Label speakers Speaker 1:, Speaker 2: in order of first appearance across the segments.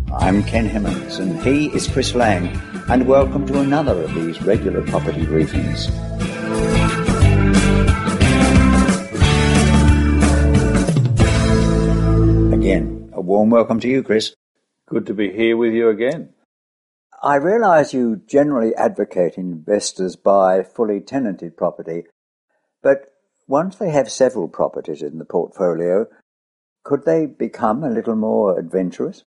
Speaker 1: I'm Ken Hemmings and he is Chris Lang, and welcome to another of these regular property briefings. Again, a warm welcome to you, Chris.
Speaker 2: Good to be here with you again.
Speaker 1: I realise you generally advocate investors buy fully tenanted property, but once they have several properties in the portfolio, could they become a little more adventurous?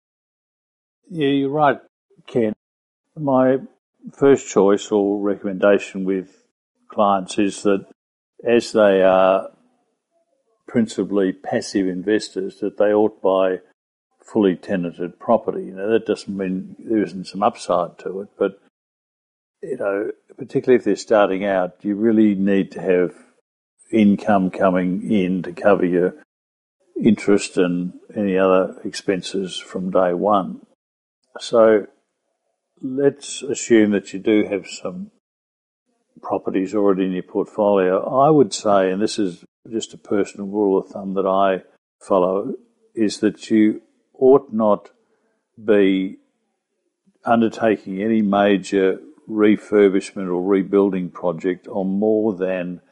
Speaker 2: Yeah, you're right, Ken. My first choice or recommendation with clients is that as they are principally passive investors, that they ought buy fully tenanted property. That doesn't mean there isn't some upside to it, but particularly if they're starting out, you really need to have income coming in to cover your interest and any other expenses from day one. So let's assume that you do have some properties already in your portfolio. I would say, and this is just a personal rule of thumb that I follow, is that you ought not be undertaking any major refurbishment or rebuilding project on more than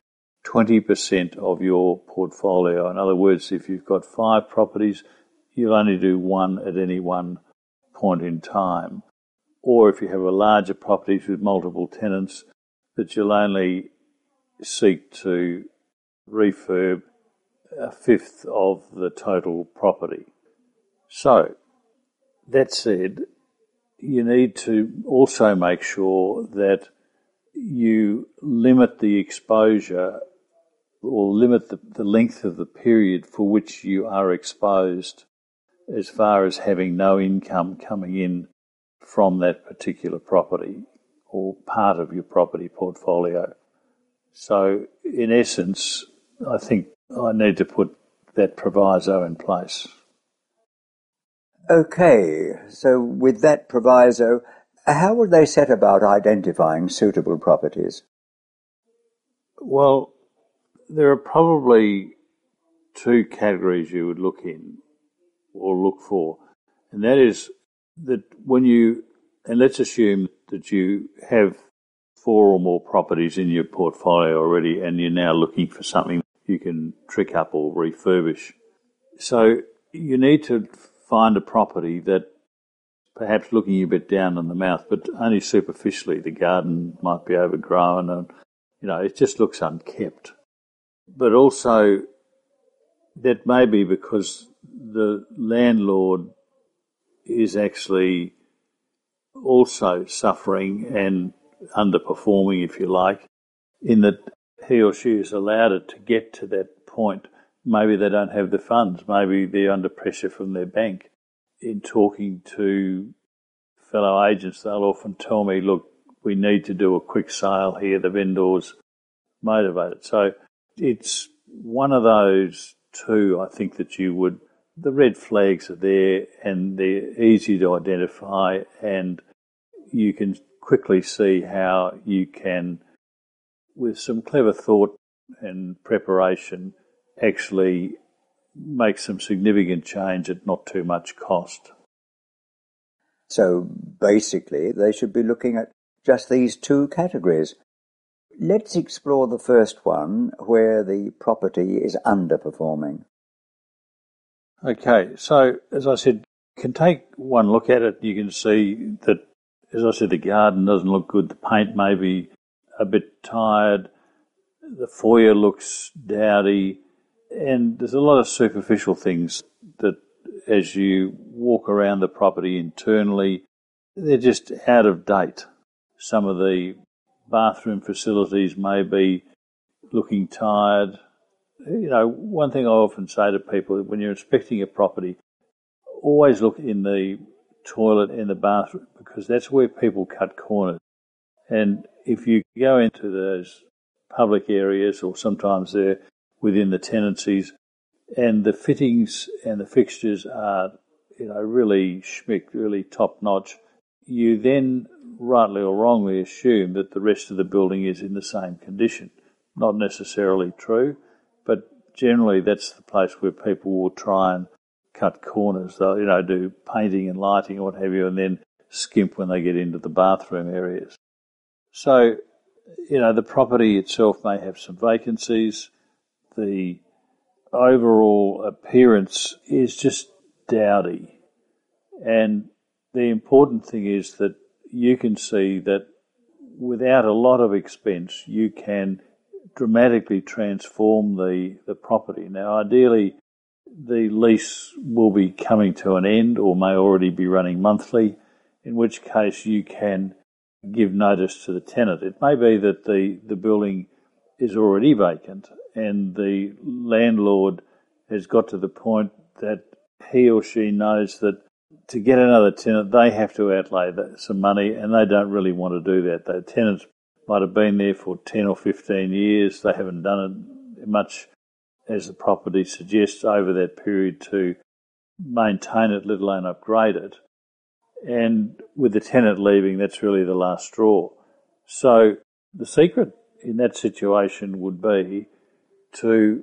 Speaker 2: 20% of your portfolio. In other words, if you've got 5 properties, you'll only do one at any one point in time. Or if you have a larger property with multiple tenants, that you'll only seek to refurb a fifth of the total property. So, that said, you need to also make sure that you limit the exposure or limit the length of the period for which you are exposed as far as having no income coming in from that particular property or part of your property portfolio. So, in essence, I think I need to put that proviso in place.
Speaker 1: Okay, so with that proviso, how would they set about identifying suitable properties?
Speaker 2: Well, there are probably 2 categories you would look in or look for, and that is that and let's assume that you have 4 or more properties in your portfolio already and you're now looking for something you can trick up or refurbish. So you need to find a property that perhaps looking a bit down on the mouth, but only superficially. The garden might be overgrown and, it just looks unkept. But also that may be because the landlord is actually also suffering and underperforming, if you like, in that he or she has allowed it to get to that point. Maybe they don't have the funds. Maybe they're under pressure from their bank. In talking to fellow agents, they'll often tell me, look, we need to do a quick sale here. The vendor's motivated. So it's one of those 2, I think, that the red flags are there and they're easy to identify, and you can quickly see how you can, with some clever thought and preparation, actually make some significant change at not too much cost.
Speaker 1: So basically, they should be looking at just these 2 categories. Let's explore the first one, where the property is underperforming.
Speaker 2: Okay, so as I said, you can take one look at it. You can see that, as I said, the garden doesn't look good. The paint may be a bit tired. The foyer looks dowdy. And there's a lot of superficial things that, as you walk around the property internally, they're just out of date. Some of the bathroom facilities may be looking tired. One thing I often say to people, when you're inspecting a property, always look in the toilet and the bathroom, because that's where people cut corners. And if you go into those public areas, or sometimes they're within the tenancies, and the fittings and the fixtures are, really schmicked, really top-notch, you then, rightly or wrongly, assume that the rest of the building is in the same condition. Not necessarily true, but generally that's the place where people will try and cut corners. They'll, do painting and lighting or what have you, and then skimp when they get into the bathroom areas. So, the property itself may have some vacancies. The overall appearance is just dowdy. And the important thing is that you can see that without a lot of expense, you can dramatically transform the property. Now, ideally, the lease will be coming to an end or may already be running monthly, in which case you can give notice to the tenant. It may be that the building is already vacant and the landlord has got to the point that he or she knows that to get another tenant, they have to outlay some money, and they don't really want to do that. The tenants might have been there for 10 or 15 years. They haven't done it much, as the property suggests, over that period to maintain it, let alone upgrade it. And with the tenant leaving, that's really the last straw. So the secret in that situation would be to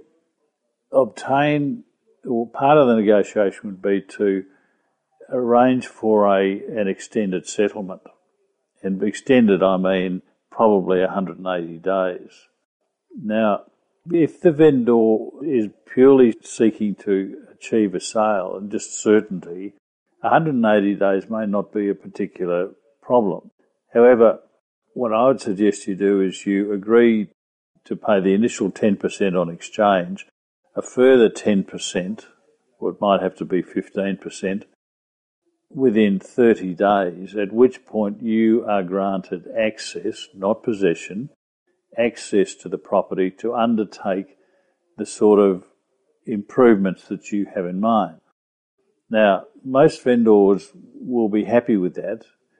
Speaker 2: obtain, or part of the negotiation would be to arrange for an extended settlement. And extended, I mean probably 180 days. Now, if the vendor is purely seeking to achieve a sale and just certainty, 180 days may not be a particular problem. However, what I would suggest you do is you agree to pay the initial 10% on exchange, a further 10%, or it might have to be 15%, within 30 days, at which point you are granted access, not possession, access to the property to undertake the sort of improvements that you have in mind. Now, most vendors will be happy with that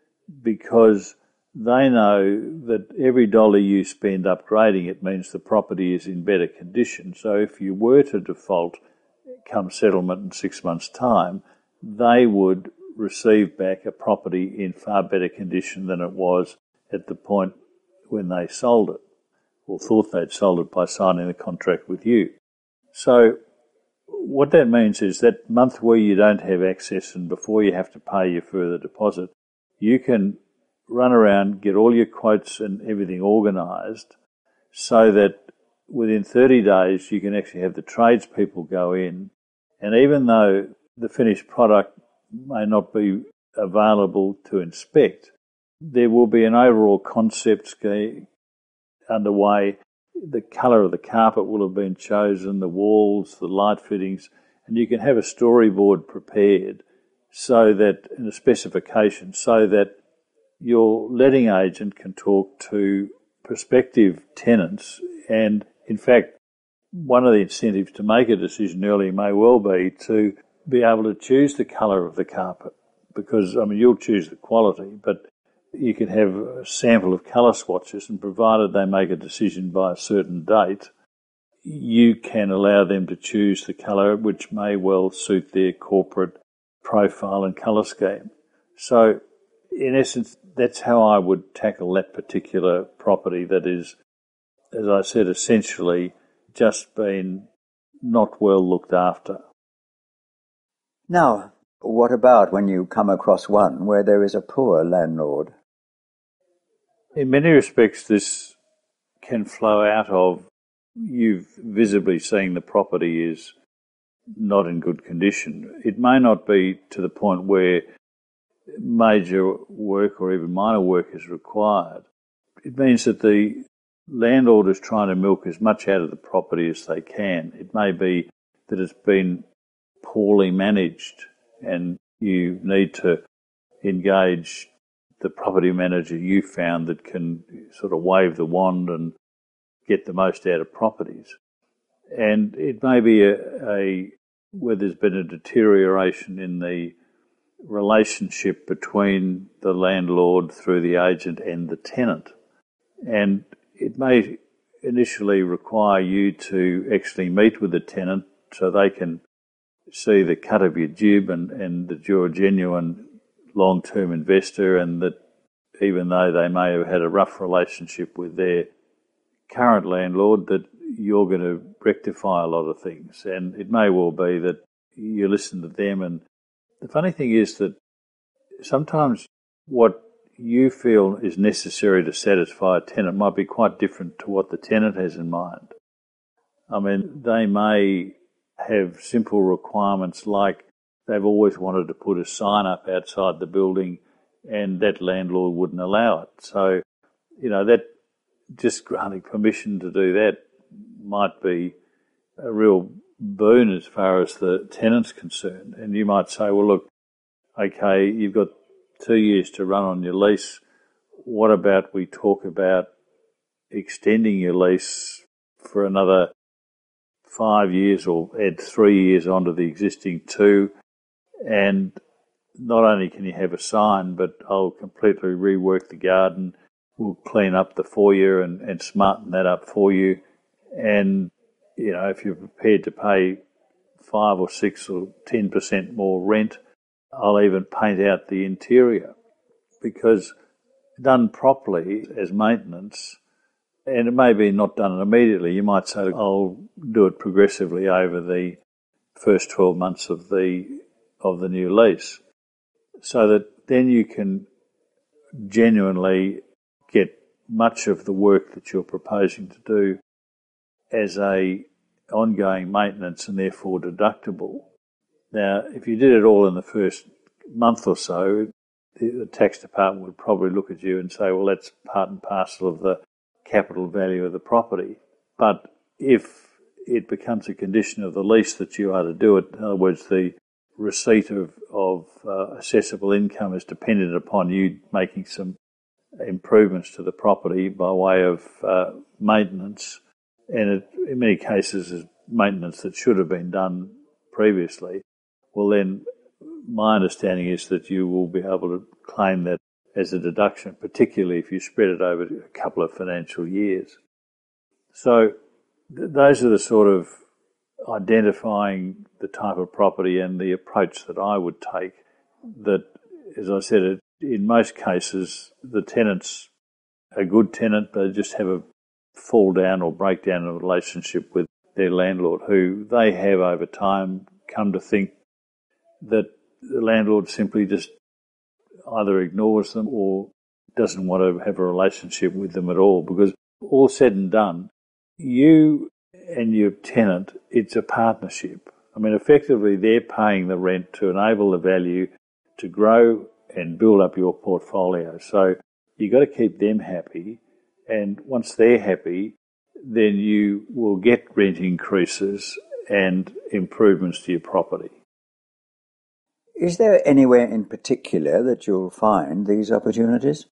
Speaker 2: because they know that every dollar you spend upgrading it means the property is in better condition. So if you were to default come settlement in 6 months' time, they would receive back a property in far better condition than it was at the point when they sold it, or thought they'd sold it by signing the contract with you. So what that means is that month where you don't have access and before you have to pay your further deposit, you can run around, get all your quotes and everything organised so that within 30 days you can actually have the tradespeople go in, and even though the finished product may not be available to inspect, there will be an overall concept scheme underway. The colour of the carpet will have been chosen, the walls, the light fittings, and you can have a storyboard prepared so that, in a specification, so that your letting agent can talk to prospective tenants. And in fact, one of the incentives to make a decision early may well be to be able to choose the colour of the carpet, because, you'll choose the quality, but you can have a sample of colour swatches, and provided they make a decision by a certain date, you can allow them to choose the colour which may well suit their corporate profile and colour scheme. So, in essence, that's how I would tackle that particular property that is, as I said, essentially just been not well looked after.
Speaker 1: Now, what about when you come across one where there is a poor landlord?
Speaker 2: In many respects, this can flow out of you visibly seeing the property is not in good condition. It may not be to the point where major work or even minor work is required. It means that the landlord is trying to milk as much out of the property as they can. It may be that it's been poorly managed and you need to engage the property manager you found that can sort of wave the wand and get the most out of properties. And it may be where there's been a deterioration in the relationship between the landlord through the agent and the tenant. And it may initially require you to actually meet with the tenant so they can see the cut of your jib and that you're a genuine long-term investor, and that even though they may have had a rough relationship with their current landlord, that you're going to rectify a lot of things. And it may well be that you listen to them. And the funny thing is that sometimes what you feel is necessary to satisfy a tenant might be quite different to what the tenant has in mind. I mean, they may have simple requirements like they've always wanted to put a sign up outside the building and that landlord wouldn't allow it. So, that just granting permission to do that might be a real boon as far as the tenant's concerned. And you might say, well, look, okay, you've got 2 years to run on your lease. What about we talk about extending your lease for another 5 years or add 3 years onto the existing 2, and not only can you have a sign, but I'll completely rework the garden. We'll clean up the foyer and smarten that up for you. And, if you're prepared to pay 5 or 6 or 10% more rent, I'll even paint out the interior. Because done properly as maintenance, and it may be not done immediately, you might say, I'll do it progressively over the first 12 months of the new lease, so that then you can genuinely get much of the work that you're proposing to do as a ongoing maintenance and therefore deductible. Now, if you did it all in the first month or so, the tax department would probably look at you and say, well, that's part and parcel of the capital value of the property. But if it becomes a condition of the lease that you are to do it, in other words, the receipt of assessable income is dependent upon you making some improvements to the property by way of maintenance, and it, in many cases is maintenance that should have been done previously, well then my understanding is that you will be able to claim that as a deduction, particularly if you spread it over a couple of financial years. So those are the sort of identifying the type of property and the approach that I would take, that, as I said, in most cases the tenant's a good tenant, they just have a fall down or breakdown in a relationship with their landlord, who they have over time come to think that the landlord simply just either ignores them or doesn't want to have a relationship with them at all. Because all said and done, you and your tenant, it's a partnership. I mean, effectively they're paying the rent to enable the value to grow and build up your portfolio. So you've got to keep them happy, and once they're happy, then you will get rent increases and improvements to your property.
Speaker 1: Is there anywhere in particular that you'll find these opportunities?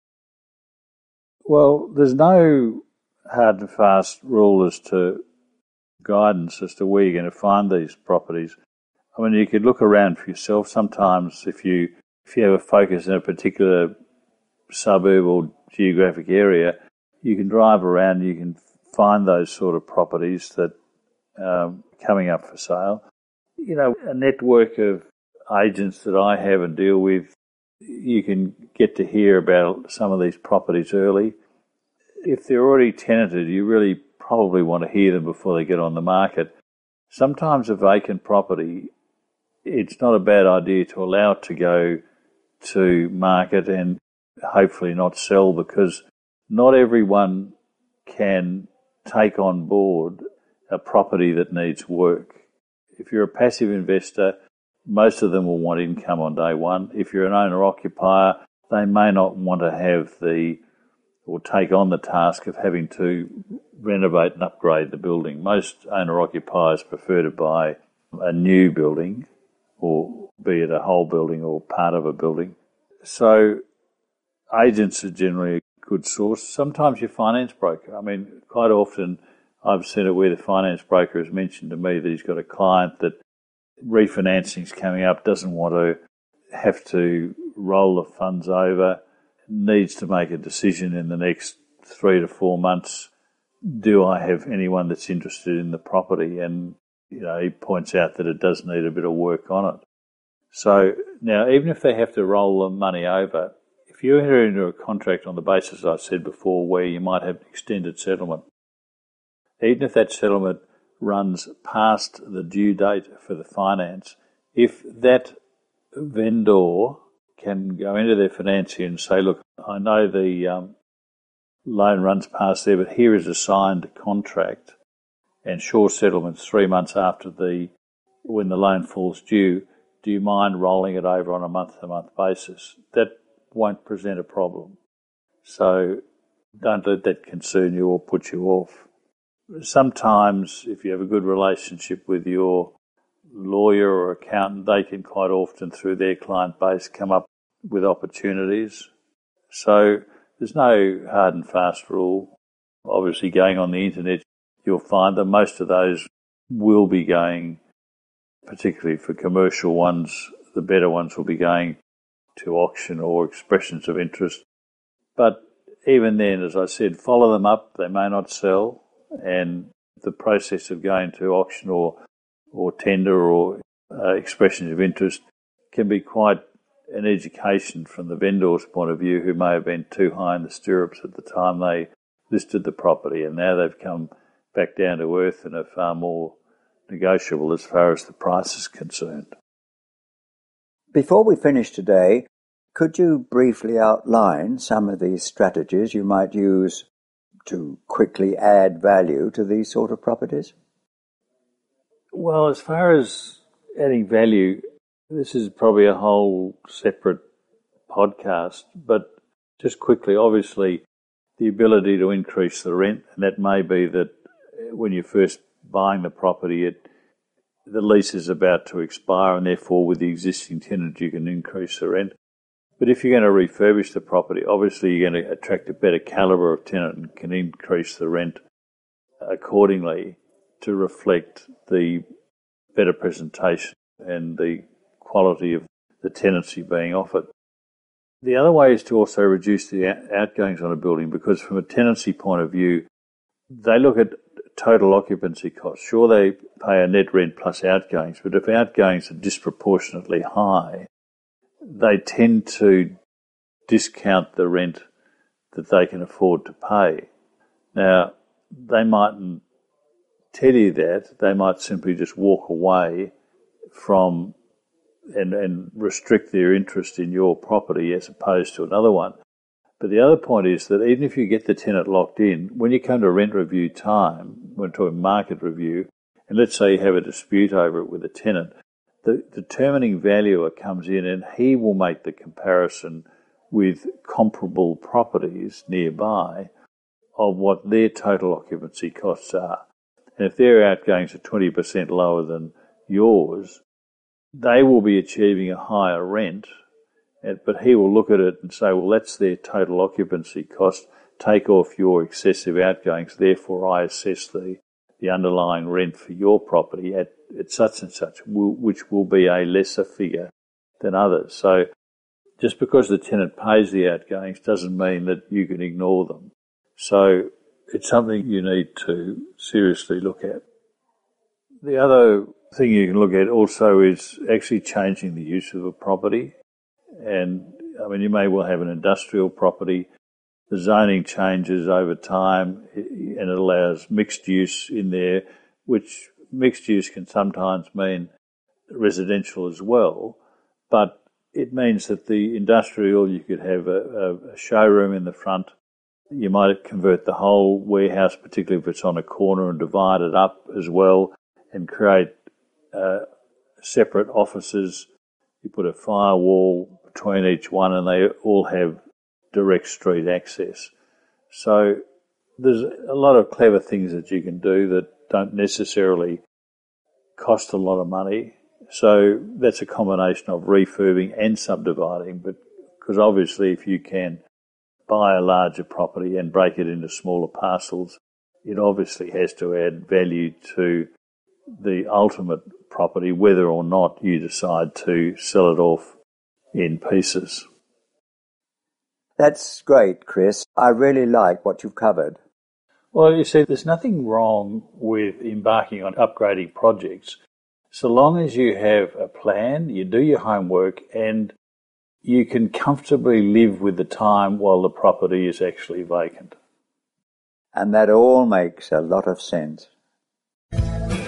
Speaker 2: Well, there's no hard and fast rule as to guidance as to where you're going to find these properties. I mean, you could look around for yourself. Sometimes if you have a focus in a particular suburb or geographic area, you can drive around, you can find those sort of properties that are coming up for sale. You know, a network of agents that I have and deal with, you can get to hear about some of these properties early. If they're already tenanted, you really probably want to hear them before they get on the market. Sometimes a vacant property, it's not a bad idea to allow it to go to market and hopefully not sell, because not everyone can take on board a property that needs work. If you're a passive investor, most of them will want income on day one. If you're an owner-occupier, they may not want to have or take on the task of having to renovate and upgrade the building. Most owner-occupiers prefer to buy a new building, or be it a whole building or part of a building. So agents are generally a good source. Sometimes your finance broker. I mean, quite often I've seen it where the finance broker has mentioned to me that he's got a client that refinancing's coming up, doesn't want to have to roll the funds over, needs to make a decision in the next 3 to 4 months. Do I have anyone that's interested in the property? And, you know, he points out that it does need a bit of work on it. So now, even if they have to roll the money over, if you enter into a contract on the basis I said before where you might have an extended settlement, even if that settlement runs past the due date for the finance, if that vendor can go into their financier and say, look, I know the loan runs past there, but here is a signed contract and sure settlements 3 months after when the loan falls due, do you mind rolling it over on a month-to-month basis? That won't present a problem. So don't let that concern you or put you off. Sometimes, if you have a good relationship with your lawyer or accountant, they can quite often, through their client base, come up with opportunities. So there's no hard and fast rule. Obviously, going on the internet, you'll find that most of those will be going, particularly for commercial ones, the better ones will be going to auction or expressions of interest. But even then, as I said, follow them up. They may not sell, and the process of going to auction or tender or expressions of interest can be quite an education from the vendor's point of view, who may have been too high in the stirrups at the time they listed the property, and now they've come back down to earth and are far more negotiable as far as the price is concerned.
Speaker 1: Before we finish today, could you briefly outline some of these strategies you might use to quickly add value to these sort of properties?
Speaker 2: Well, as far as adding value, this is probably a whole separate podcast, but just quickly, obviously, the ability to increase the rent, and that may be that when you're first buying the property, the lease is about to expire, and therefore with the existing tenant you can increase the rent. But if you're going to refurbish the property, obviously you're going to attract a better calibre of tenant and can increase the rent accordingly to reflect the better presentation and the quality of the tenancy being offered. The other way is to also reduce the outgoings on a building, because from a tenancy point of view, they look at total occupancy costs. Sure, they pay a net rent plus outgoings, but if outgoings are disproportionately high, they tend to discount the rent that they can afford to pay. Now, they mightn't tell you that. They might simply just walk away from and restrict their interest in your property as opposed to another one. But the other point is that even if you get the tenant locked in, when you come to rent review time, we're talking market review, and let's say you have a dispute over it with a tenant, the determining valuer comes in and he will make the comparison with comparable properties nearby of what their total occupancy costs are. And if their outgoings are 20% lower than yours, they will be achieving a higher rent, but he will look at it and say, well, that's their total occupancy cost, take off your excessive outgoings, therefore I assess the underlying rent for your property at such and such, which will be a lesser figure than others. So just because the tenant pays the outgoings doesn't mean that you can ignore them. So it's something you need to seriously look at. The other thing you can look at also is actually changing the use of a property. And I mean, you may well have an industrial property. The zoning changes over time and it allows mixed use in there, which mixed use can sometimes mean residential as well. But it means that the industrial, you could have a showroom in the front. You might convert the whole warehouse, particularly if it's on a corner, and divide it up as well and create separate offices. You put a firewall between each one and they all have direct street access. So there's a lot of clever things that you can do that don't necessarily cost a lot of money. So that's a combination of refurbing and subdividing, but because obviously if you can buy a larger property and break it into smaller parcels, it obviously has to add value to the ultimate property, whether or not you decide to sell it off in pieces.
Speaker 1: That's great, Chris. I really like what you've covered.
Speaker 2: Well, you see, there's nothing wrong with embarking on upgrading projects, so long as you have a plan, you do your homework, and you can comfortably live with the time while the property is actually vacant.
Speaker 1: And that all makes a lot of sense.